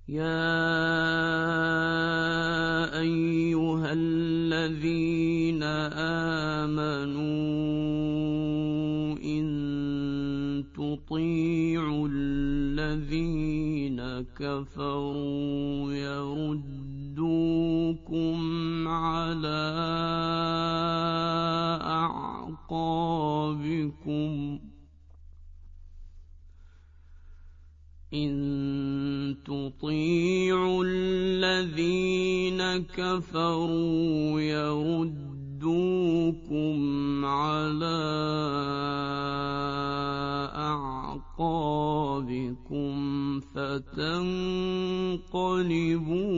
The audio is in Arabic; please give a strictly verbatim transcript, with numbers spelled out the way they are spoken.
يَا أَيُّهَا الَّذِينَ آمَنُوا إِن تُطِيعُوا الَّذِينَ كَفَرُوا يَرُدُّوكُمْ عَلَىٰ أَعْقَابِكُمْ إِن تُطِيعُوا الَّذِينَ كَفَرُوا يَرُدُّوكُمْ عَلَىٰ أَعْقَابِكُمْ فَتَنقَلِبُوا